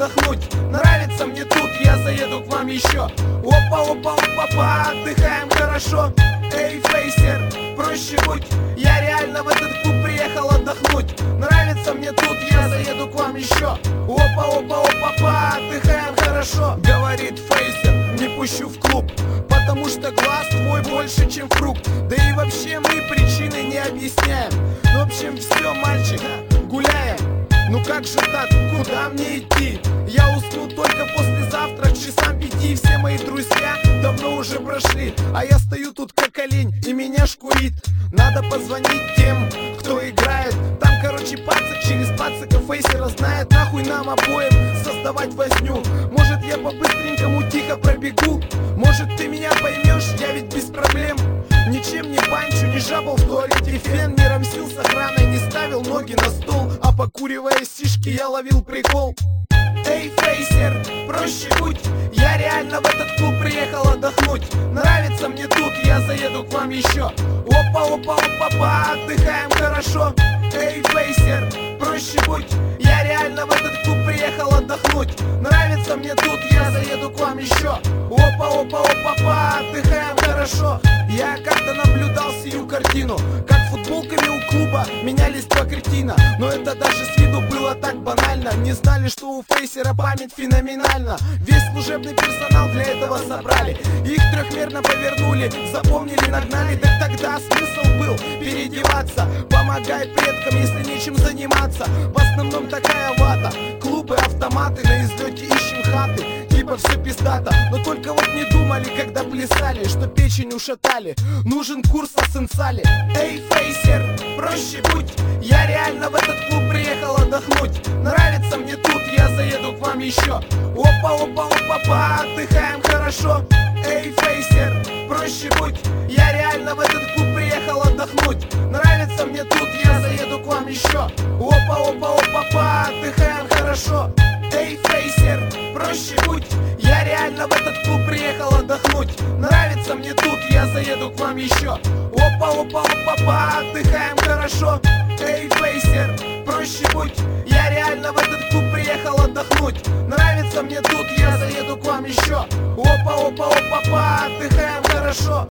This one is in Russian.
отдохнуть. Нравится мне тут, я заеду к вам еще. Опа-опа-опа-па, отдыхаем хорошо. Эй, фейсер, проще будь. Я реально в этот клуб приехал отдохнуть. Нравится мне тут, я заеду к вам еще. Опа-опа-опа-па, отдыхаем хорошо. Говорит фейсер, не пущу в клуб, потому что глаз твой больше, чем фрукт. Да и вообще мы причины не объясняем. В общем, все, мальчик, гуляем. Ну как же так, куда мне идти? Я усну только послезавтра к часам 5. Все мои друзья давно уже прошли, а я стою тут как олень и меня шкурит. Надо позвонить тем, кто играет. Там, короче, пацак через пацака фейсера знает. Нахуй нам обоим создавать возню. Может, я по-быстренькому тихо пробегу. Может, ты меня поймешь, я ведь без проблем. Ничем не банчу, не жабал в туалете фен, не рамсил с охраной, не ставил ноги на стол, а покуривая сишки я ловил прикол. Эй, фейсер, проще будь. Я реально в этот клуб приехал отдохнуть. Нравится мне тут, я заеду к вам еще. Опа-опа-опа-па, отдыхаем хорошо. Эй, фейсер, проще будь. Я реально в этот клуб приехал отдохнуть. Нравится мне тут, я заеду к вам еще. Опа-опа-опа-па, отдыхаем хорошо. Я как-то наблюдал сию картину, как футболками у клуба менялись два кретина. Но это даже с виду было так банально. Не знали, что у фейсера память феноменальна. Весь служебный персонал для этого собрали. Их трехмерно повернули, запомнили, нагнали. Так тогда смысл был переодеваться. Помогай предкам, если нечем заниматься. В основном такая вата. Клубы, автоматы, на излете ищем хаты. Типа все пиздато, но только вот не думали, когда плясали, что печень ушатали. Нужен курс о сенсале. Эй, фейсер, проще будь. Я реально в этот клуб приехал отдохнуть. Нравится мне тут, я заеду к вам еще. Опа-опа-опа-па, отдыхаем хорошо. Эй, фейсер, проще будь. Я реально в этот клуб приехал отдохнуть. Нравится мне тут, я заеду к вам еще. Опа-опа-опа-па, отдыхаем хорошо. Эй, фейсер, проще будь. Я реально в этот клуб приехал отдохнуть. Нравится мне тут, я заеду к вам еще. Опа-опа-опа-па, отдыхаем хорошо. Эй, фейсер, проще будь. Я реально в этот клуб приехал отдохнуть. Нравится мне тут, я заеду к вам еще. Опа-опа-опа-па, отдыхаем хорошо.